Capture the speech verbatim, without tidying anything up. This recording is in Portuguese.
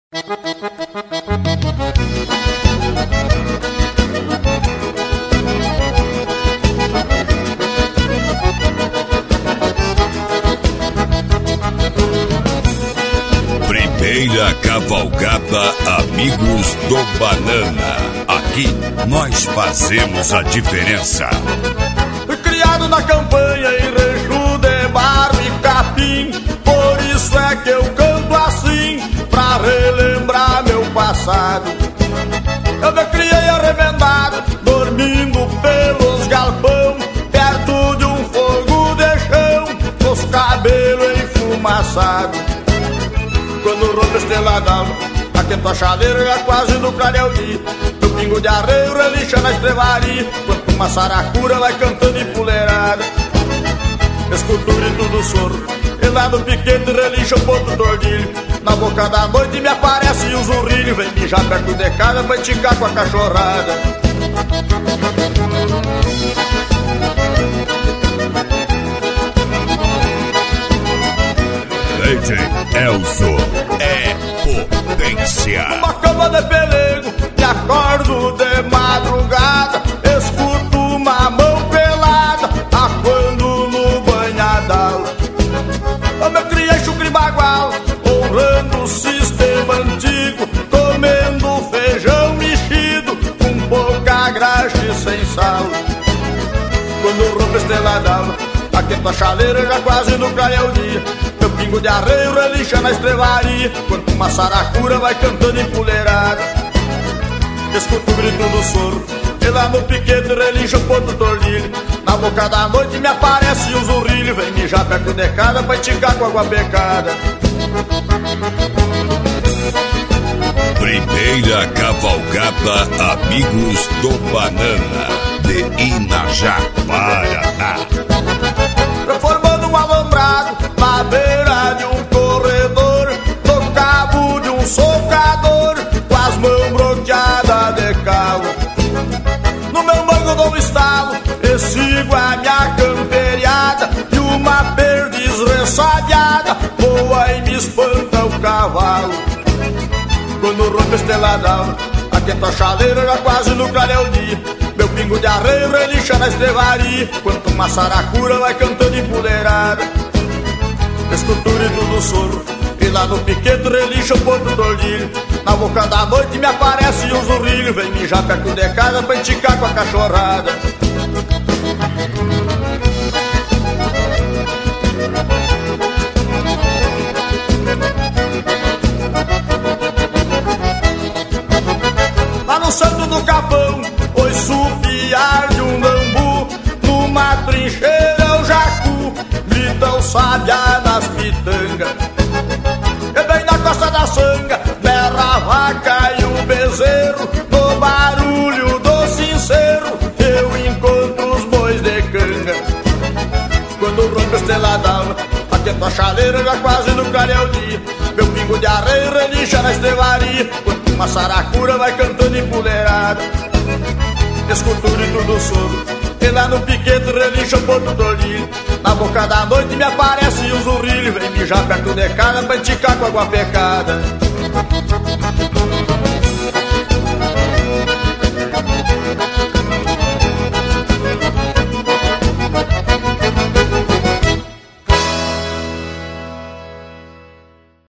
Primeira cavalgada Amigos do Banana. Aqui nós fazemos a diferença. Fui criado na campanha em rancho de barro e capim, por isso é que eu canto assim, pra relembrar meu passado. Eu me criei arremendado, dormindo pelos galpão, perto de um fogo de chão, com os cabelos enfumaçados. Quando rompe a estrela d'alva, aquento a chaleira já quase no clareio dia. Meu pingo de arreio relincha na estrevaria, quando uma saracura vai cantando empoleirada. Escuto o grito do soro, e lá no piquete relincha o ponto tordilho. Na boca da noite me aparece o zurrilho, vem mijar perto de casa pra esticar com a cachorrada. D J Elzo é potência. Uma cama de pelego, me acordo de madrugada, escuto uma mão pelada, aquando no banhadal. Eu me criei chucre bagual, honrando o sistema antigo, comendo feijão mexido, com pouca graxa e sem sal. Quando rompe a estrela d'alva, aquento a chaleira já quase no clareio dia. Meu pingo de arreio relincha na estrevaria, quando uma saracura vai cantando empoleirada. Escuto o grito do soro, e lá no piquete relincha o ponto tordilho. Na boca da noite me aparece o zurrilho, vem mijar perto de casa pra esticar com água pecada. Primeira cavalgada Amigos do Banana, de Inajá, Paraná. Formando um alambrado na beira de um corredor, no cabo de um socador, com as mãos bloqueadas de calo. No meu mango dou um estalo, e sigo a minha camperiada, e uma perdiz ressabiada voa e me espanta o cavalo. Quando rompe a estrela d'alva, aquento a chaleira já quase no clareio dia. Meu pingo de arreio relincha na estrevaria, quando uma saracura vai cantando empoleirada. Escuto o grito do soro, e lá no piquete relincha o ponto tordilho. Na boca da noite me aparece o zurrilho, vem mijar perto de casa pra esticar com a cachorrada. Lá no santo do capão, ouço o piar de um bambu, numa trincheira o jacu grita o sabiá nas pitangas. E bem na costa da sanga berra a vaca e o bezerro, no barulho do sincero eu encontro os bois de canga. Quando rompe a estrela d'alva, aquento a chaleira já quase no clareio dia. Meu pingo de arreio relincha na estrevaria, quando uma saracura vai cantando empoleirada. Escuto o grito do soro, e lá no piquete relincha o ponto tordilho. Na boca da noite me aparece o zurrilho, vem mijar perto de casa pra esticar com água pecada.